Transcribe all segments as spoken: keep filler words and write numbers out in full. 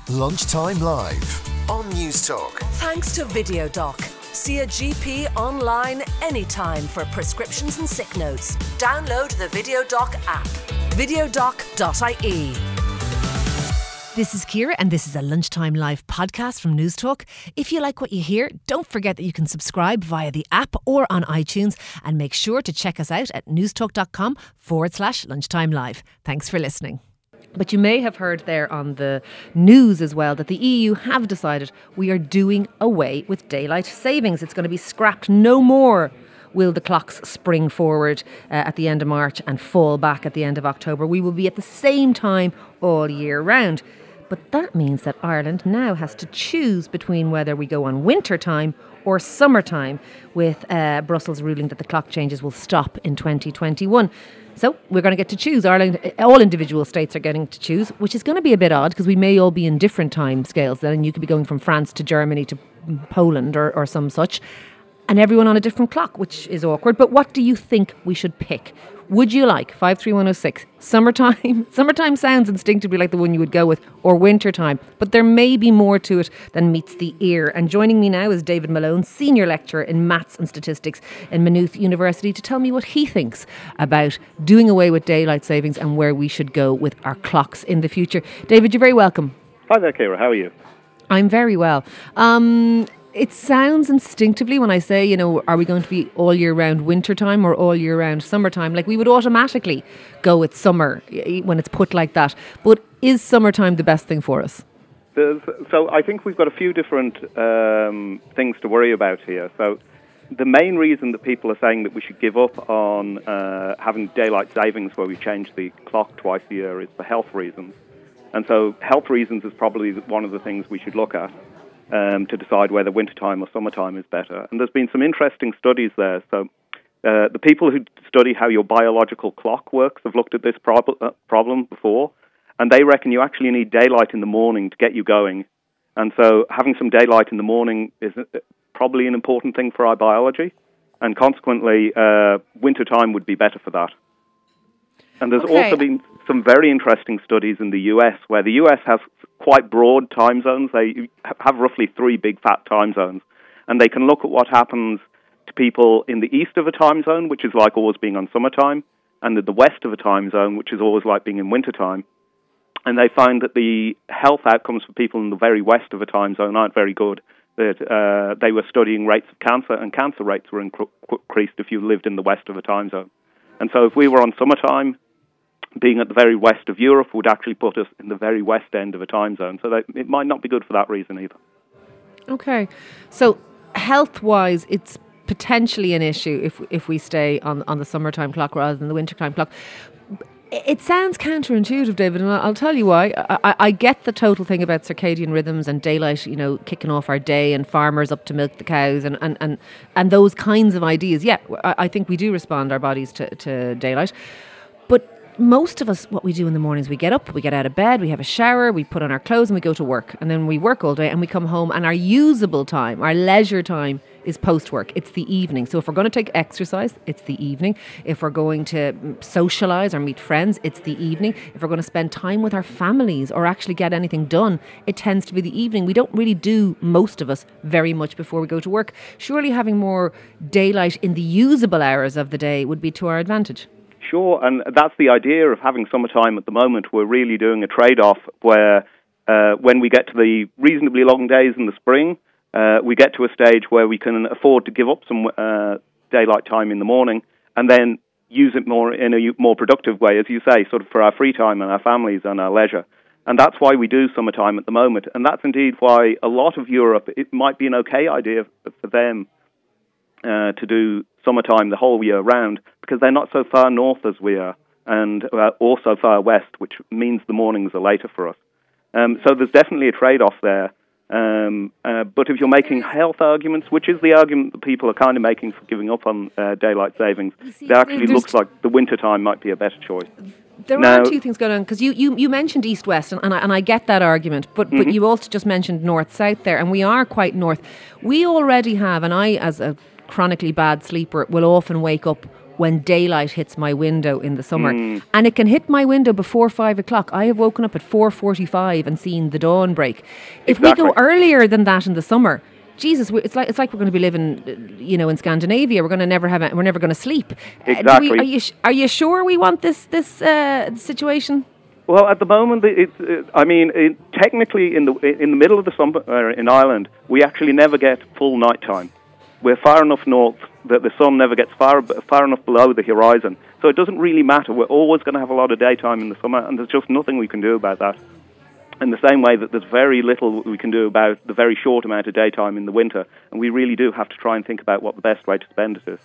Lunchtime Live on News Talk. Thanks to VideoDoc. See a G P online anytime for prescriptions and sick notes. Download the VideoDoc app. videodoc dot I E. This is Ciara and this is a Lunchtime Live podcast from News Talk. If you like what you hear, don't forget that you can subscribe via the app or on iTunes, and make sure to check us out at newstalk.com forward slash lunchtime live. Thanks for listening. But you may have heard there on the news as well that the E U have decided we are doing away with daylight savings. It's going to be scrapped. No more will the clocks spring forward uh, at the end of March and fall back at the end of October. We will be at the same time all year round. But that means that Ireland now has to choose between whether we go on winter time or summertime, with uh, Brussels ruling that the clock changes will stop in twenty twenty-one. So we're going to get to choose. Ireland, all individual states are getting to choose, which is going to be a bit odd because we may all be in different time scales then. You could be going from France to Germany to Poland or, or some such, and everyone on a different clock, which is awkward. But what do you think we should pick? Would you like, five three one oh six, summertime? Summertime sounds instinctively like the one you would go with, or wintertime. But there may be more to it than meets the ear. And joining me now is David Malone, Senior Lecturer in Maths and Statistics in Maynooth University, to tell me what he thinks about doing away with daylight savings and where we should go with our clocks in the future. David, you're very welcome. Hi there, Ciara. How are you? I'm very well. Um... It sounds instinctively when I say, you know, are we going to be all year round wintertime or all year round summertime? Like we would automatically go with summer when it's put like that. But is summertime the best thing for us? There's, so I think we've got a few different um, things to worry about here. So the main reason that people are saying that we should give up on uh, having daylight savings where we change the clock twice a year is for health reasons. And so health reasons is probably one of the things we should look at. Um, to decide whether wintertime or summertime is better. And there's been some interesting studies there. So uh, the people who study how your biological clock works have looked at this prob- uh, problem before, and they reckon you actually need daylight in the morning to get you going. And so having some daylight in the morning is probably an important thing for our biology, and consequently uh, wintertime would be better for that. And there's okay. also been some very interesting studies in the U S where the U S has quite broad time zones. They have roughly three big fat time zones. And they can look at what happens to people in the east of a time zone, which is like always being on summertime, and in the west of a time zone, which is always like being in wintertime. And they find that the health outcomes for people in the very west of a time zone aren't very good. That uh, they were studying rates of cancer, and cancer rates were incre- increased if you lived in the west of a time zone. And so if we were on summertime, being at the very west of Europe would actually put us in the very west end of a time zone. So that it might not be good for that reason either. Okay. So health-wise, it's potentially an issue if if we stay on, on the summertime clock rather than the wintertime clock. It sounds counterintuitive, David, and I'll tell you why. I, I get the total thing about circadian rhythms and daylight, you know, kicking off our day and farmers up to milk the cows and, and, and, and those kinds of ideas. Yeah, I, I think we do respond our bodies to, to daylight. But most of us, what we do in the mornings, we get up, we get out of bed, we have a shower, we put on our clothes and we go to work. And then we work all day and we come home, and our usable time, our leisure time is post-work. It's the evening. So if we're going to take exercise, it's the evening. If we're going to socialise or meet friends, it's the evening. If we're going to spend time with our families or actually get anything done, it tends to be the evening. We don't really do, most of us, very much before we go to work. Surely having more daylight in the usable hours of the day would be to our advantage. Sure, and that's the idea of having summertime at the moment. We're really doing a trade-off where uh, when we get to the reasonably long days in the spring, uh, we get to a stage where we can afford to give up some uh, daylight time in the morning and then use it more in a more productive way, as you say, sort of for our free time and our families and our leisure. And that's why we do summertime at the moment. And that's indeed why a lot of Europe, it might be an okay idea for them uh, to do summertime the whole year round, because they're not so far north as we are, and uh, also far west, which means the mornings are later for us. Um, so there's definitely a trade-off there. Um, uh, but if you're making health arguments, which is the argument that people are kind of making for giving up on uh, daylight savings, see, it actually looks like the wintertime might be a better choice. There now, are two things going on, because you, you, you mentioned east-west, and, and, I, and I get that argument, but, mm-hmm. but you also just mentioned north-south there, and we are quite north. We already have, and I, as a chronically bad sleeper, will often wake up when daylight hits my window in the summer. Mm. And it can hit my window before five o'clock. I have woken up at four forty-five and seen the dawn break. If Exactly. we go earlier than that in the summer, Jesus, we- it's like it's like we're going to be living, uh, you know, in Scandinavia. We're going to never have, a, we're never going to sleep. Uh, do Exactly. we, are you sh- are you sure we want this this uh, situation? Well, at the moment, it's. Uh, I mean, it, technically, in the in the middle of the summer uh, in Ireland, we actually never get full nighttime. We're far enough north that the sun never gets far far enough below the horizon, so it doesn't really matter. We're always going to have a lot of daytime in the summer, and there's just nothing we can do about that. In the same way that there's very little we can do about the very short amount of daytime in the winter, and we really do have to try and think about what the best way to spend it is.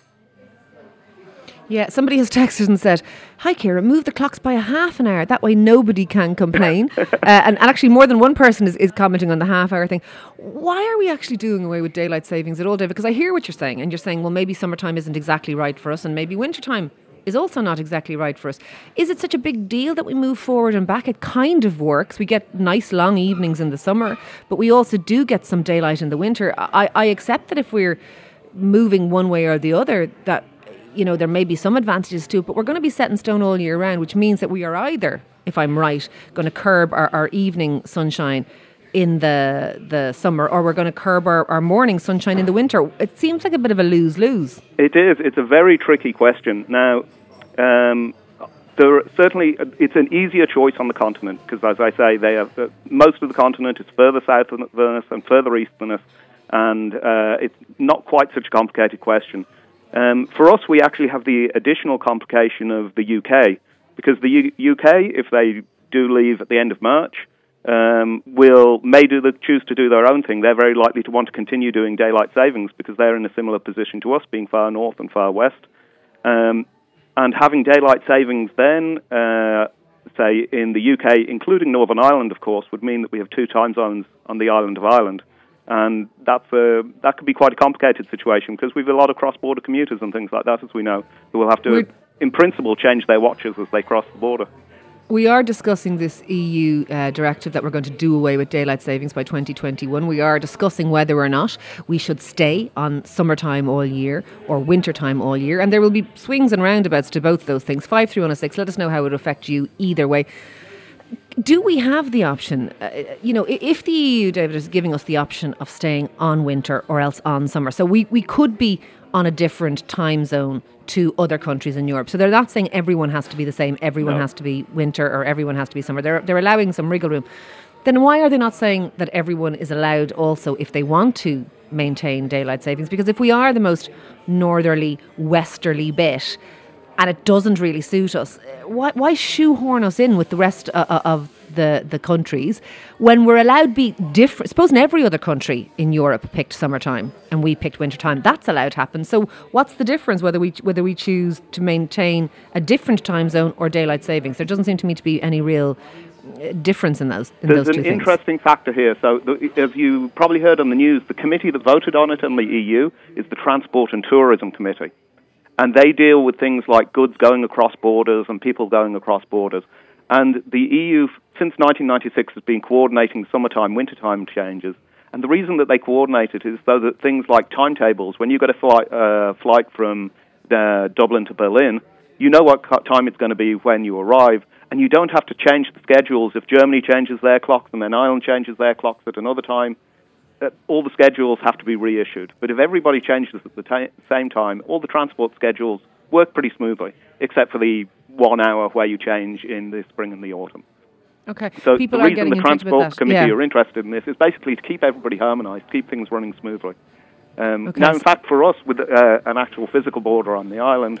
Yeah, somebody has texted and said, "Hi, Ciara, move the clocks by a half an hour. That way nobody can complain." uh, and, and actually more than one person is, is commenting on the half hour thing. Why are we actually doing away with daylight savings at all, David? Because I hear what you're saying, and you're saying, well, maybe summertime isn't exactly right for us, and maybe wintertime is also not exactly right for us. Is it such a big deal that we move forward and back? It kind of works. We get nice long evenings in the summer, but we also do get some daylight in the winter. I, I accept that if we're moving one way or the other, that, you know, there may be some advantages to it, but we're going to be set in stone all year round, which means that we are either, if I'm right, going to curb our, our evening sunshine in the the summer, or we're going to curb our, our morning sunshine in the winter. It seems like a bit of a lose-lose. It is. It's a very tricky question. Now, um, there are certainly it's an easier choice on the continent because, as I say, they have uh, most of the continent is further south than us and further east than us, and uh, it's not quite such a complicated question. Um, for us, we actually have the additional complication of the U K because the U- UK, if they do leave at the end of March, Um, will may do the, choose to do their own thing. They're very likely to want to continue doing daylight savings because they're in a similar position to us, being far north and far west. Um, and having daylight savings then, uh, say, in the U K, including Northern Ireland, of course, would mean that we have two time zones on the island of Ireland. And that's a, that could be quite a complicated situation because we've a lot of cross-border commuters and things like that, as we know, who will have to, We're in principle, change their watches as they cross the border. We are discussing this E U uh, directive that we're going to do away with daylight savings by twenty twenty-one. We are discussing whether or not we should stay on summertime all year or wintertime all year. And there will be swings and roundabouts to both those things. five three one oh six, let us know how it would affect you either way. Do we have the option, uh, you know, if the E U, David, is giving us the option of staying on winter or else on summer, so we, we could be on a different time zone to other countries in Europe. So they're not saying everyone has to be the same, everyone no. has to be winter or everyone has to be summer. They're they're allowing some wriggle room. Then why are they not saying that everyone is allowed also, if they want to, maintain daylight savings? Because if we are the most northerly, westerly bit, and it doesn't really suit us, why, why shoehorn us in with the rest uh, of the, the countries when we're allowed to be different? Supposing every other country in Europe picked summertime and we picked wintertime, that's allowed to happen. So what's the difference whether we whether we choose to maintain a different time zone or daylight savings? There doesn't seem to me to be any real difference in those in There's those two an things. interesting factor here. So, the, as you probably heard on the news, the committee that voted on it in the E U is the Transport and Tourism Committee. And they deal with things like goods going across borders and people going across borders. And the E U, since nineteen ninety-six, has been coordinating summertime, wintertime changes. And the reason that they coordinate it is so that things like timetables, when you get a flight, uh, flight from uh, Dublin to Berlin, you know what time it's going to be when you arrive, and you don't have to change the schedules. If Germany changes their clocks and then Ireland changes their clocks at another time, uh, all the schedules have to be reissued. But if everybody changes at the ta- same time, all the transport schedules work pretty smoothly, except for the one hour where you change in the spring and the autumn. Okay. So People the are reason getting the in touch with Transport that. Committee Yeah. are interested in this is basically to keep everybody harmonised, keep things running smoothly. Um, Okay. Now, in fact, for us, with uh, an actual physical border on the island,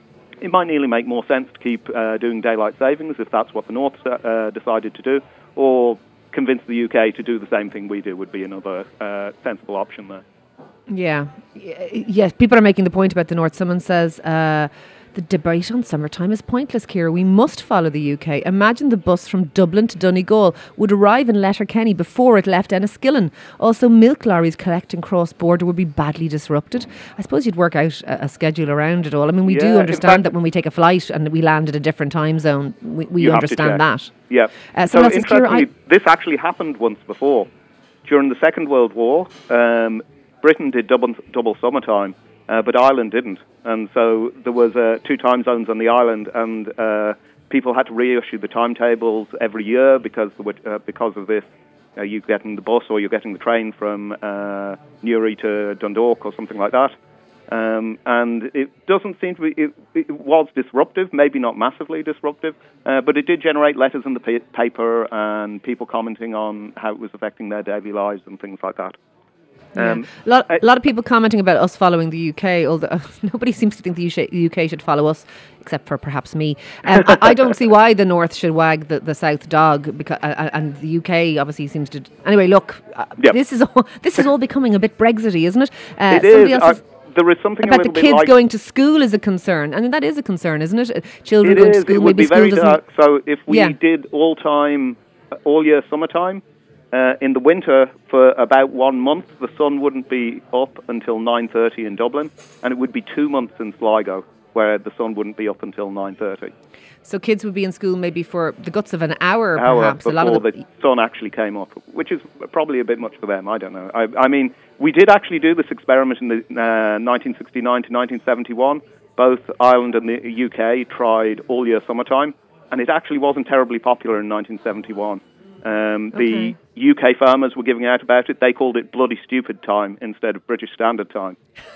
it might nearly make more sense to keep uh, doing daylight savings if that's what the North uh, decided to do, or convince the U K to do the same thing we do would be another uh, sensible option there. Yeah. Y- Yes, people are making the point about the North. Someone says, uh, the debate on summertime is pointless, Ciara. We must follow the U K. Imagine the bus from Dublin to Donegal would arrive in Letterkenny before it left Enniskillen. Also, milk lorries collecting cross-border would be badly disrupted. I suppose you'd work out a, a schedule around it all. I mean, we Yeah, do in understand fact- that when we take a flight and we land at a different time zone, we, we You have to understand check. that. Yeah. Uh, so someone else says, Ciara, interestingly, this actually happened once before. During the Second World War, um, Britain did double, double summertime, uh, but Ireland didn't. And so there was uh, two time zones on the island, and uh, people had to reissue the timetables every year because there were, uh, because of this. Uh, you're getting the bus or you're getting the train from uh, Newry to Dundalk or something like that. Um, and it doesn't seem to be, it, it was disruptive, maybe not massively disruptive, uh, but it did generate letters in the pa- paper and people commenting on how it was affecting their daily lives and things like that. Um, yeah. a, lot, I, a lot of people commenting about us following the U K, although uh, nobody seems to think the U K should follow us, except for perhaps me. Um, I, I don't see why the North should wag the, the South dog, because uh, and the U K obviously seems to. Anyway, look, uh, yep. this is all, this is all becoming a bit Brexity, isn't it? Uh, it is. Else is there is something about a the little kids bit like going to school is a concern. I mean, that is a concern, isn't it? Uh, children it going is. to school, it would maybe be school very doesn't. dark. So if we yeah. did all time, all year summertime. Uh, in the winter, for about one month, the sun wouldn't be up until nine thirty in Dublin, and it would be two months in Sligo, where the sun wouldn't be up until nine thirty. So kids would be in school maybe for the guts of an hour, hour perhaps. before a lot of the, the sun actually came up, which is probably a bit much for them. I don't know. I, I mean, we did actually do this experiment in the uh, nineteen sixty-nine to nineteen seventy-one. Both Ireland and the U K tried all year summertime, and it actually wasn't terribly popular in nineteen seventy-one. Um, the okay. U K farmers were giving out about it. They called it bloody stupid time instead of British Standard Time.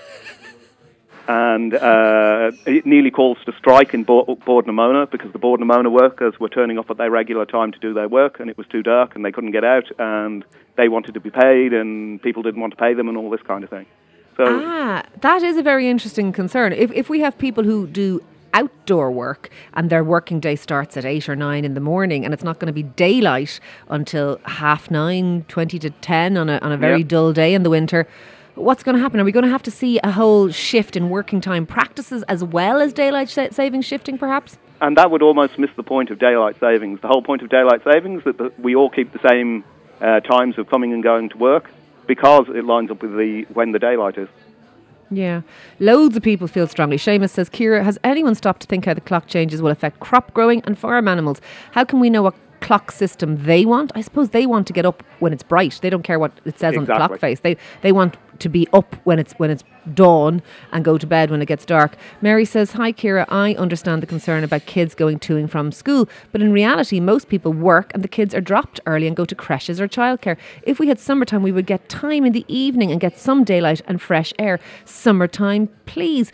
and uh, it nearly calls to strike in Bo- Bord na Móna because the Bord na Móna workers were turning up at their regular time to do their work, and it was too dark and they couldn't get out, and they wanted to be paid and people didn't want to pay them and all this kind of thing. So ah, that is a very interesting concern. If if we have people who do outdoor work and their working day starts at eight or nine in the morning and it's not going to be daylight until half nine, twenty to ten on a on a very yeah. dull day in the winter, what's going to happen? Are we going to have to see a whole shift in working time practices as well as daylight sa- savings shifting perhaps? And that would almost miss the point of daylight savings. The whole point of daylight savings is that the, we all keep the same uh, times of coming and going to work because it lines up with the when the daylight is. Yeah. Loads of people feel strongly. Seamus says, Ciara, has anyone stopped to think how the clock changes will affect crop growing and farm animals? How can we know what clock system they want? I suppose they want to get up when it's bright. They don't care what it says exactly. on the clock face. They they want to be up when it's when it's dawn and go to bed when it gets dark. Mary says, hi Ciara, I understand the concern about kids going to and from school, but in reality most people work and the kids are dropped early and go to creches or childcare. If we had summertime we would get time in the evening and get some daylight and fresh air. Summertime, please.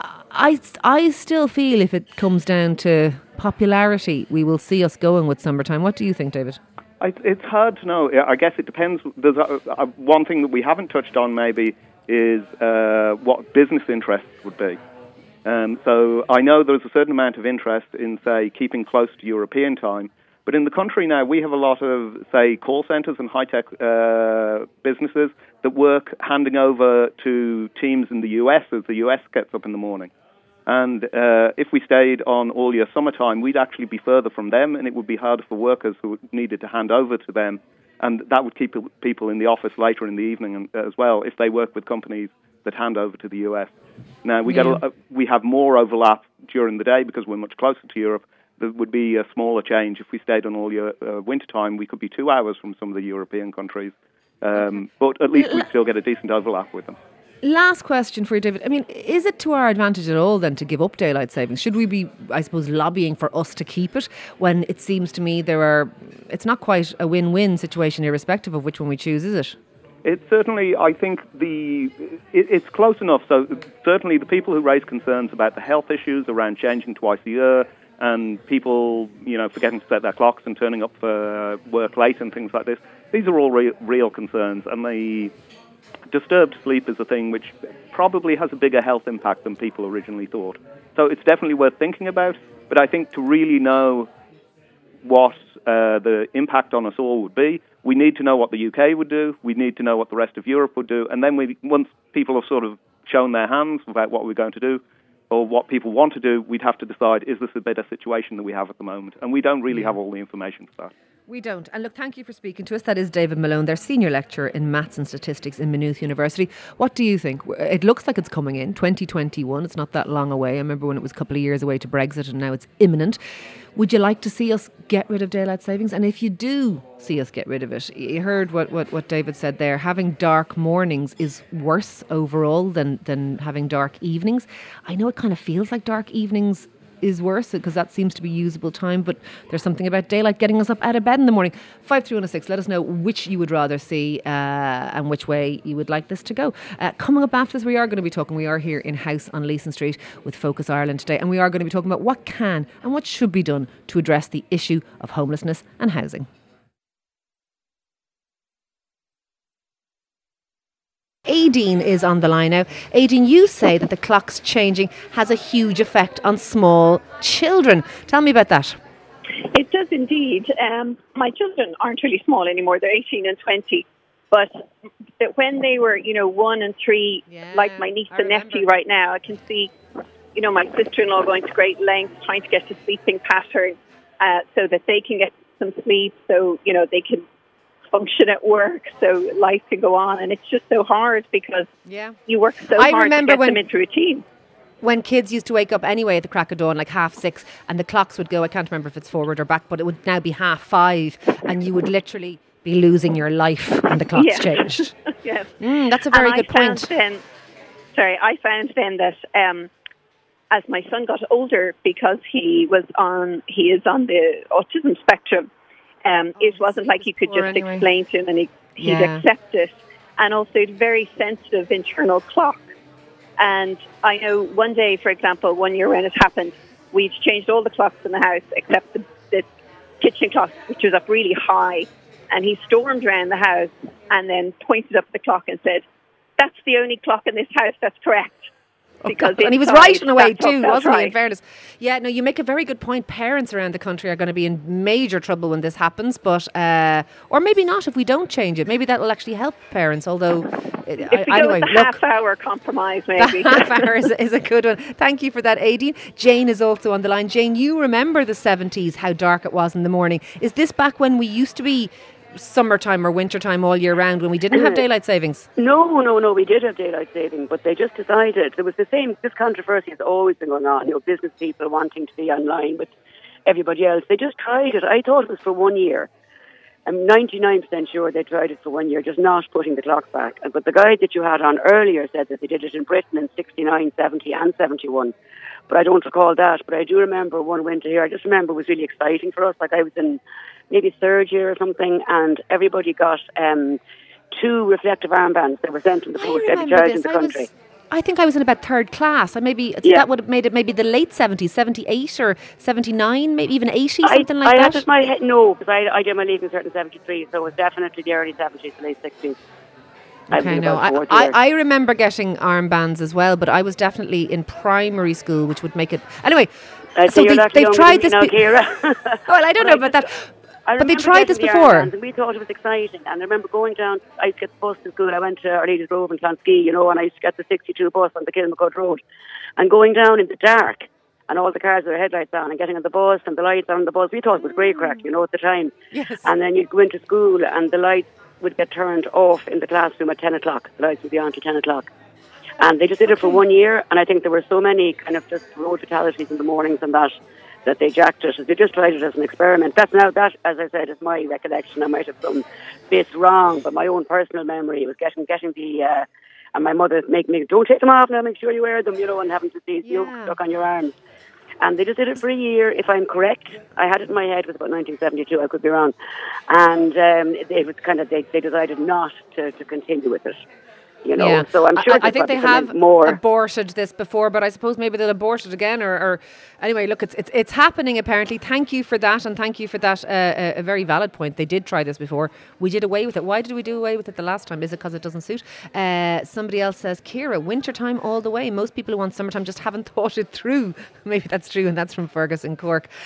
I, I still feel if it comes down to popularity we will see us going with summertime. What do you think, David? I, it's hard to know. I guess it depends. There's a, a, one thing that we haven't touched on maybe is uh, what business interests would be. Um, so I know there's a certain amount of interest in, say, keeping close to European time, but in the country now we have a lot of, say, call centres and high-tech uh, businesses that work handing over to teams in the U S as the U S gets up in the morning. And uh, if we stayed on all year summertime, we'd actually be further from them, and it would be harder for workers who needed to hand over to them. And that would keep people in the office later in the evening as well, if they work with companies that hand over to the U S. Now, we, yeah. get a, we have more overlap during the day because we're much closer to Europe. There would be a smaller change. If we stayed on all year uh, wintertime, we could be two hours from some of the European countries. Um, but at least we still get a decent overlap with them. Last question for you, David. I mean, is it to our advantage at all then to give up daylight savings? Should we be, I suppose, lobbying for us to keep it when it seems to me there are, it's not quite a win-win situation irrespective of which one we choose, is it? It's certainly, I think, the it, it's close enough. So certainly the people who raise concerns about the health issues around changing twice a year and people, you know, forgetting to set their clocks and turning up for work late and things like this, these are all re- real concerns. And the disturbed sleep is a thing which probably has a bigger health impact than people originally thought. So it's definitely worth thinking about. But I think to really know what uh, the impact on us all would be, we need to know what the U K would do, we need to know what the rest of Europe would do, and then we, once people have sort of shown their hands about what we're going to do, or what people want to do, we'd have to decide, is this a better situation than we have at the moment? And we don't really have all the information for that. We don't. And look, thank you for speaking to us. That is David Malone, their senior lecturer in maths and statistics in Maynooth University. What do you think? It looks like it's coming in, twenty twenty-one. It's not that long away. I remember when it was a couple of years away to Brexit, and now it's imminent. Would you like to see us get rid of daylight savings? And if you do see us get rid of it, you heard what, what, what David said there. Having dark mornings is worse overall than, than having dark evenings. I know it kind of feels like dark evenings is worse because that seems to be usable time, but there's something about daylight getting us up out of bed in the morning. five three one oh six, let us know which you would rather see uh, and which way you would like this to go. Uh, coming up after this, we are going to be talking, we are here in house on Leeson Street with Focus Ireland today, and we are going to be talking about what can and what should be done to address the issue of homelessness and housing. Aideen is on the line now. Aideen, you say that the clock's changing has a huge effect on small children. Tell me about that. It does indeed. Um, my children aren't really small anymore. They're eighteen and twenty. But when they were, you know, one and three, yeah, like my niece and nephew right now, I can see, you know, my sister-in-law going to great lengths trying to get to sleeping pattern uh, so that they can get some sleep, so, you know, they can function at work, so life can go on. And it's just so hard because yeah. you work so I hard remember to get when, them into routine. When kids used to wake up anyway at the crack of dawn, like half six, and the clocks would go, I can't remember if it's forward or back, but it would now be half five, and you would literally be losing your life when the clock's yes. changed. Yes. Mm, that's a very and good I point. Found then, sorry, I found then that um, as my son got older, because he was on, he is on the autism spectrum, Um, oh, it wasn't like you could just anyway. explain to him and he, he'd yeah. accept it. And also a very sensitive internal clock. And I know one day, for example, one year when it happened, we'd changed all the clocks in the house except the, the kitchen clock, which was up really high. And he stormed around the house and then pointed up the clock and said, "That's the only clock in this house that's correct." Because oh, and he was right in a way too, wasn't right. he, in fairness? Yeah, no, you make a very good point. Parents around the country are going to be in major trouble when this happens, but uh, or maybe not if we don't change it. Maybe that will actually help parents, although... If uh, we anyway, go with the look, half-hour compromise, maybe. The half hour is, is a good one. Thank you for that, Aideen. Jane is also on the line. Jane, you remember the seventies, how dark it was in the morning. Is this back when we used to be summertime or wintertime all year round, when we didn't have daylight savings? No, no, no, we did have daylight saving, but they just decided, there was the same, this controversy has always been going on, you know, business people wanting to be online with everybody else. They just tried it. I thought it was for one year. I'm ninety-nine percent sure they tried it for one year, just not putting the clocks back. But the guy that you had on earlier said that they did it in Britain in sixty-nine, seventy and seventy-one. But I don't recall that. But I do remember one winter here, I just remember it was really exciting for us. Like I was in maybe third year or something, and everybody got um, two reflective armbands that were sent in the post every child in the country. Was, I think I was in about third class. I maybe yeah. that would have made it maybe the late seventies, seventy-eight or seventy-nine, maybe even eighty, something I, like I that. I had it in my head, no, because I, I did my leaving cert in seventy-three, so it was definitely the early seventies, the late sixties. Okay, no, I, I, I remember getting armbands as well, but I was definitely in primary school, which would make it... Anyway, I'd so they, they've tried this... Now, be- well, I don't know about that. But they tried this before. And we thought it was exciting. And I remember going down, I used to get the bus to school. I went to Our Lady's Grove in Clonskee, you know, and I used to get the sixty-two bus on the Kilmacud Road. And going down in the dark, and all the cars with their headlights on, and getting on the bus, and the lights on the bus. We thought it was great crack, you know, at the time. Yes. And then you'd go into school, and the lights would get turned off in the classroom at ten o'clock. The lights would be on till ten o'clock. And they just did it for one year, and I think there were so many kind of just road fatalities in the mornings and that, that they jacked it. They just tried it as an experiment. That's now, that, as I said, is my recollection. I might have some bits wrong, but my own personal memory was getting getting the, uh, and my mother make me, don't take them off now, make sure you wear them, you know, and having to see yeah. yolk stuck on your arms. And they just did it for a year, if I'm correct. I had it in my head, it was about nineteen seventy-two, I could be wrong. And um, it was kind of, they, they decided not to, to continue with it. You know, yeah. so I'm sure I, I think they have more. aborted this before, but I suppose maybe they'll abort it again. Or, or anyway, look, it's, it's it's happening apparently. Thank you for that, and thank you for that. Uh, a, a very valid point. They did try this before. We did away with it. Why did we do away with it the last time? Is it because it doesn't suit? Uh, somebody else says, Ciara, wintertime all the way. Most people who want summertime just haven't thought it through. Maybe that's true, and that's from Fergus in Cork.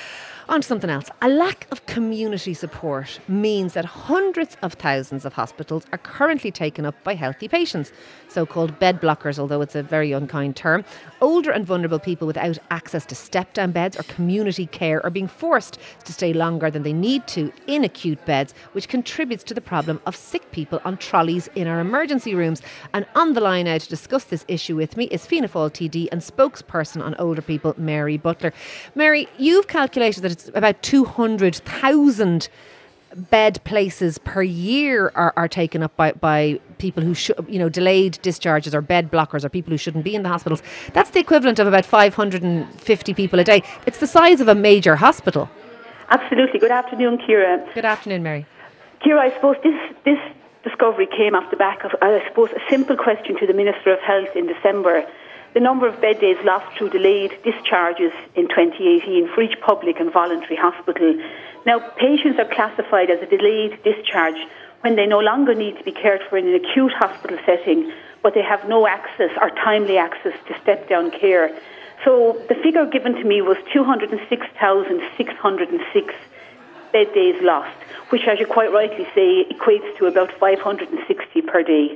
On to something else. A lack of community support means that hundreds of thousands of hospitals are currently taken up by healthy patients, so-called bed blockers, although it's a very unkind term. Older and vulnerable people without access to step-down beds or community care are being forced to stay longer than they need to in acute beds, which contributes to the problem of sick people on trolleys in our emergency rooms. And on the line now to discuss this issue with me is Fianna Fáil T D and spokesperson on older people, Mary Butler. Mary, you've calculated that it's about two hundred thousand bed places per year are, are taken up by, by people who should, you know, delayed discharges or bed blockers or people who shouldn't be in the hospitals. That's the equivalent of about five hundred fifty people a day. It's the size of a major hospital. Absolutely. Good afternoon, Ciara. Good afternoon, Mary. Ciara, I suppose this this discovery came off the back of, I suppose, a simple question to the Minister of Health in December. The number of bed days lost through delayed discharges in twenty eighteen for each public and voluntary hospital. Now, patients are classified as a delayed discharge when they no longer need to be cared for in an acute hospital setting, but they have no access or timely access to step-down care. So the figure given to me was two hundred six thousand six hundred six bed days lost, which, as you quite rightly say, equates to about five hundred sixty per day.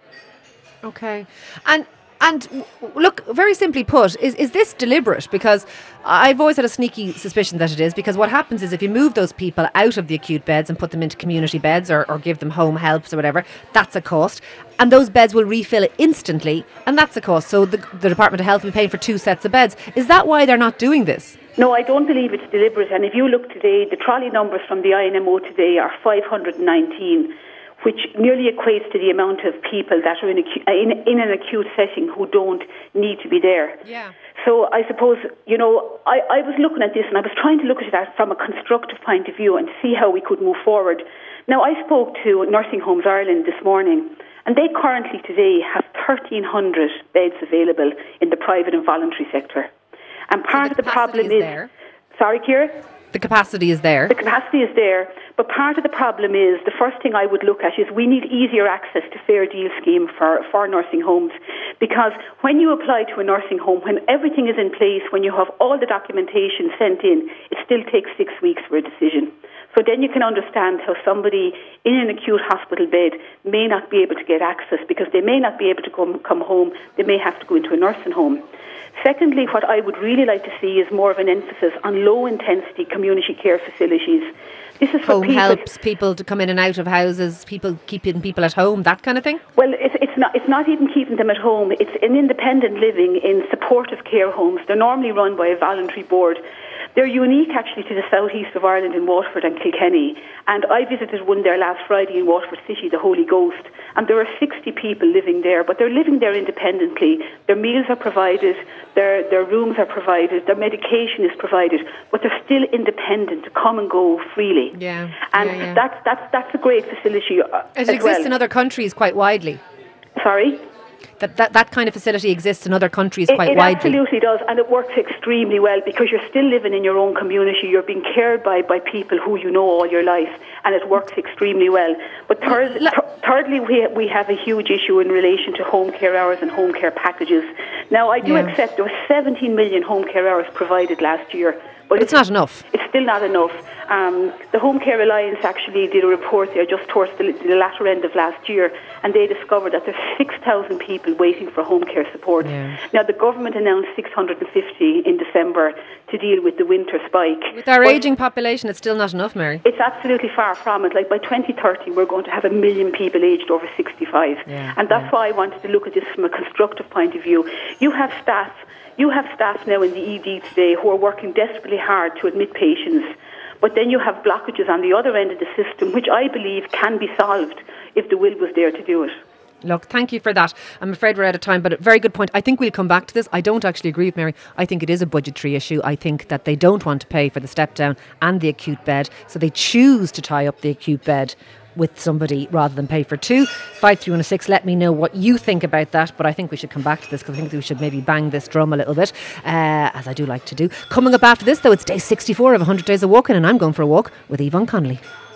Okay. And And look, very simply put, is, is this deliberate? Because I've always had a sneaky suspicion that it is, because what happens is if you move those people out of the acute beds and put them into community beds or, or give them home helps or whatever, that's a cost. And those beds will refill instantly, and that's a cost. So the, the Department of Health will be paying for two sets of beds. Is that why they're not doing this? No, I don't believe it's deliberate. And if you look today, the trolley numbers from the I N M O today are five hundred nineteen. Which nearly equates to the amount of people that are in, acu- in, in an acute setting who don't need to be there. Yeah. So I suppose, you know, I, I was looking at this and I was trying to look at that from a constructive point of view and see how we could move forward. Now, I spoke to Nursing Homes Ireland this morning, and they currently today have thirteen hundred beds available in the private and voluntary sector. And part so of the problem is... is there. Sorry, Ciara? The capacity is there. The capacity is there, but part of the problem is, the first thing I would look at is we need easier access to fair deal scheme for, for nursing homes, because when you apply to a nursing home, when everything is in place, when you have all the documentation sent in, it still takes six weeks for a decision. So then you can understand how somebody in an acute hospital bed may not be able to get access because they may not be able to come, come home, they may have to go into a nursing home. Secondly, what I would really like to see is more of an emphasis on low-intensity community care facilities. This is for home people, helps people to come in and out of houses, people keeping people at home, that kind of thing? Well, it's, it's not it's not even keeping them at home. It's an independent living in supportive care homes. They're normally run by a voluntary board. They're unique, actually, to the southeast of Ireland in Waterford and Kilkenny. And I visited one there last Friday in Waterford City, the Holy Ghost. And there are sixty people living there, but they're living there independently. Their meals are provided, their their rooms are provided, their medication is provided, but they're still independent to come and go freely. Yeah, and yeah, yeah. that's that's that's a great facility. Uh, it as exists well. in other countries quite widely. Sorry. That, that that kind of facility exists in other countries it, quite it widely. It absolutely does, and it works extremely well because you're still living in your own community. You're being cared by, by people who you know all your life, and it works extremely well. But third, th- thirdly, we we have a huge issue in relation to home care hours and home care packages. Now, I do yeah. accept there were seventeen million home care hours provided last year. But, but it's, it's not enough. It's still not enough. Um, the Home Care Alliance actually did a report there just towards the, the latter end of last year, and they discovered that there's six thousand people waiting for home care support. Yeah. Now, the government announced six hundred fifty in December to deal with the winter spike. With our but ageing population, it's still not enough, Mary. It's absolutely far from it. Like, by twenty thirty, we're going to have a million people aged over sixty-five. Yeah, and that's yeah. why I wanted to look at this from a constructive point of view. You have staff You have staff now in the E D today who are working desperately hard to admit patients, but then you have blockages on the other end of the system, which I believe can be solved if the will was there to do it. Look, thank you for that. I'm afraid we're out of time, but a very good point. I think we'll come back to this. I don't actually agree with Mary. I think it is a budgetary issue. I think that they don't want to pay for the step down and the acute bed, so they choose to tie up the acute bed with somebody rather than pay for two. five three one six, let me know what you think about that, but I think we should come back to this because I think we should maybe bang this drum a little bit, uh, as I do like to do. Coming up after this, though, it's day sixty-four of one hundred Days of Walking, and I'm going for a walk with Yvonne Connolly.